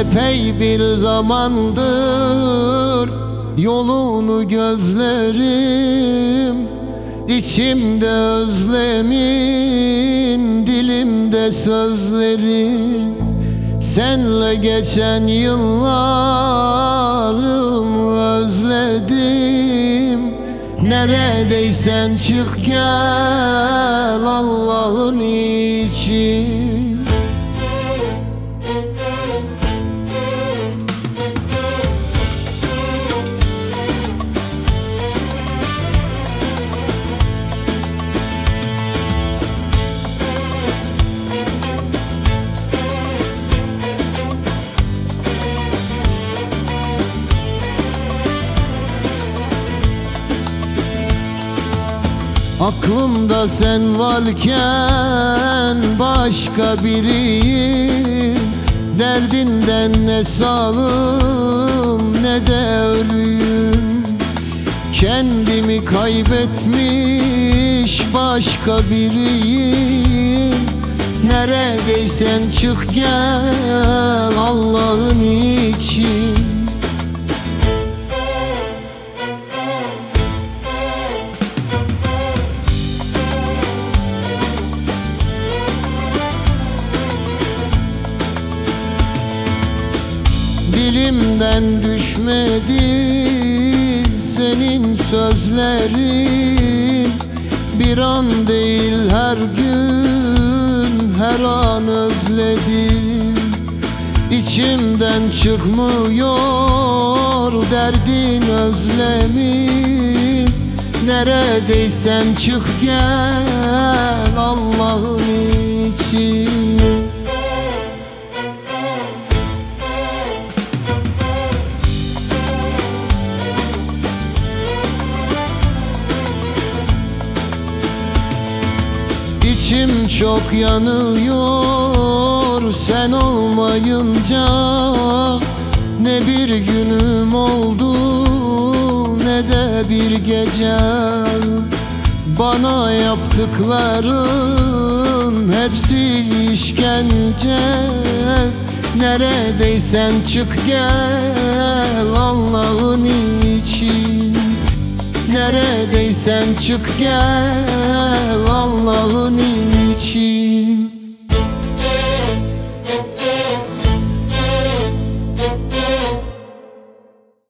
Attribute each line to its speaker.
Speaker 1: Epey bir zamandır yolunu gözlerim, İçimde özlemin, dilimde sözlerin. Senle geçen yıllarımı özledim. Neredeysen çık gel Allah'ın için. Aklımda sen varken başka biriyim. Derdinden ne sağım ne de ölüyüm. Kendimi kaybetmiş başka biriyim. Neredeysen çık gel Allah'ın için. Dilimden düşmedi senin sözlerin. Bir an değil her gün, her an özledim. İçimden çıkmıyor derdin, özlemin. Neredeysen çık gel Allah'ın için. İçim çok yanıyor sen olmayınca. Ne bir günüm oldu ne de bir gece. Bana yaptıkların hepsi işkence. Neredeysen çık gel Allah'ın için. Neredeysen çık gel Allah'ın için.